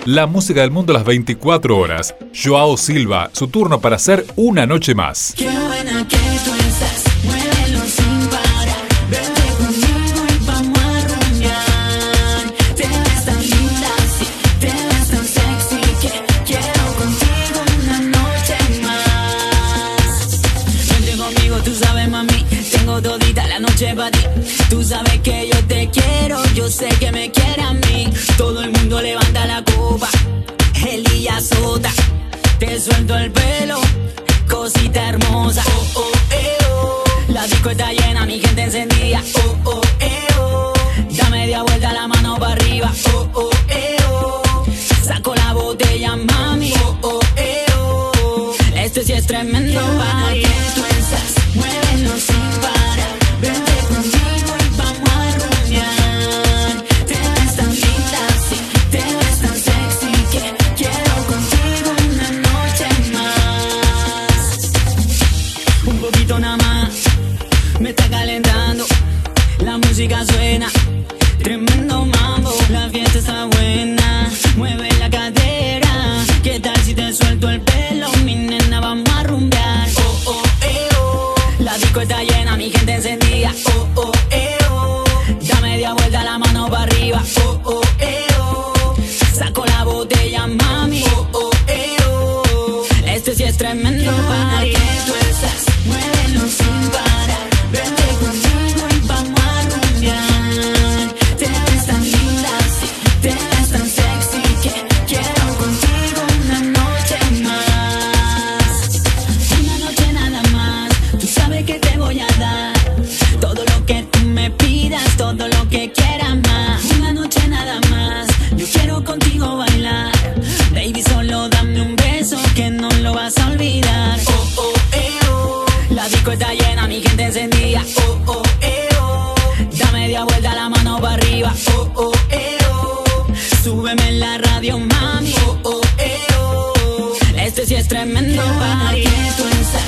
La música del mundo a las 24 horas. Joao Silva, su turno para hacer Una Noche Más. Qué buena que tú estás, muévelo sin parar. Vente conmigo y vamos a rumbear. Te ves tan linda, sí, te ves tan sexy que quiero contigo una noche más. Vente conmigo, tú sabes, mami, tengo todita la noche para ti. Tú sabes que yo te quiero, yo sé que me quiere a mí. Todo el mundo levanta la copa, Elías Sota. Te suelto el pelo, cosita hermosa. Oh, oh, oh. La disco está llena, mi gente encendida. Oh, oh, oh. Da media vuelta, la mano para arriba. Oh, oh, oh. Saco la botella, mami. Oh, oh, oh. Este sí es tremendo. Para que tú estás, muévelo sin parar. Vente conmigo y vamos a rumbear. Te ves tan linda, sí, te ves tan sexy que quiero contigo una noche más. Un poquito nada más, me está calentando. La música suena, tremendo mambo. La fiesta está buena, mueve la cadera. ¿Qué tal si te suelto el pelo? Mi nena, vamos a rumbear. Oh, oh, oh. La disco está llena, mi gente encendida. Oh, oh, oh. Da media vuelta, la mano para arriba. Oh, oh, oh. Saco la botella, mami. Oh, oh, oh. Este sí es tremendo. Para que tú estás, muévelo sin parar. Vente conmigo y vamos a rumbear. Te ves tan linda, sí, te ves tan sexy que quiero contigo una noche más. Una noche nada más, tú sabes que te voy a dar todo lo que tú me pidas, todo lo que quieras más. Una noche nada más, yo quiero contigo bailar. Baby, solo dame un beso que no lo vas a olvidar. Oh, oh, oh. La disco está llena, mi gente encendida. Oh, oh, oh. Da media vuelta, la mano para arriba. Oh, oh, oh. Súbeme en la radio, mami. Oh, oh, oh. Este sí es tremendo. Para que tú estás,